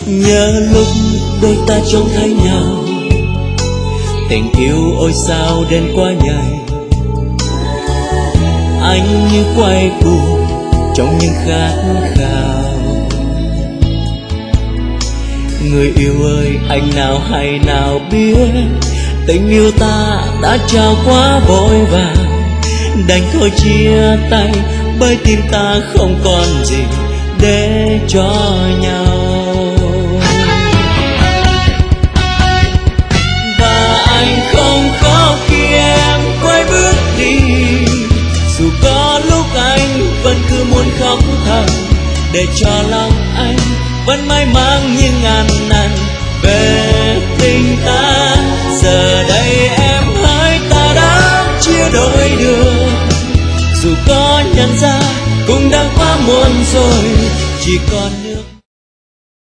Nhớ lúc đôi ta trông thấy nhau, tình yêu ôi sao đến quá nhanh. Anh như quay cuồng trong những khát khao. Người yêu ơi, anh nào hay nào biết tình yêu ta đã trao quá vội vàng. Đành thôi chia tay bởi tim ta không còn gì để cho nhau. Và anh không khóc khi em quay bước đi, dù có lúc anh vẫn cứ muốn khóc thầm, để cho lòng anh vẫn mãi mang những ngàn nằn về tình ta. Giờ đây em hỡi, ta đã chia đôi đường, dù có nhận ra cũng đã quá muộn rồi, chỉ còn